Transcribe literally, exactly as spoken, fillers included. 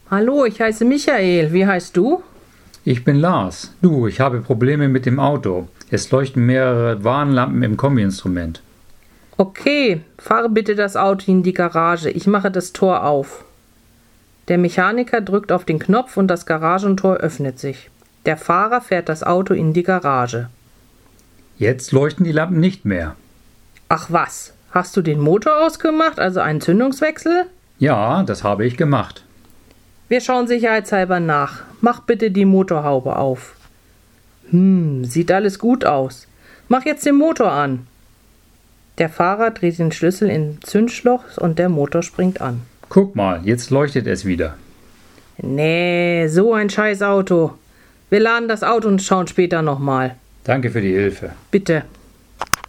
Hallo, ich heiße Michael. Wie heißt du? Ich bin Lars. Du, ich habe Probleme mit dem Auto. Es leuchten mehrere Warnlampen im Kombiinstrument. Okay, fahre bitte das Auto in die Garage. Ich mache das Tor auf. Der Mechaniker drückt auf den Knopf und das Garagentor öffnet sich. Der Fahrer fährt das Auto in die Garage. Jetzt leuchten die Lampen nicht mehr. Ach was, hast du den Motor ausgemacht, also einen Zündungswechsel? Ja, das habe ich gemacht. Wir schauen sicherheitshalber nach. Mach bitte die Motorhaube auf. Hm, sieht alles gut aus. Mach jetzt den Motor an. Der Fahrer dreht den Schlüssel im Zündschloss und der Motor springt an. Guck mal, jetzt leuchtet es wieder. Nee, so ein scheiß Auto. Wir laden das Auto und schauen später nochmal. Danke für die Hilfe. Bitte.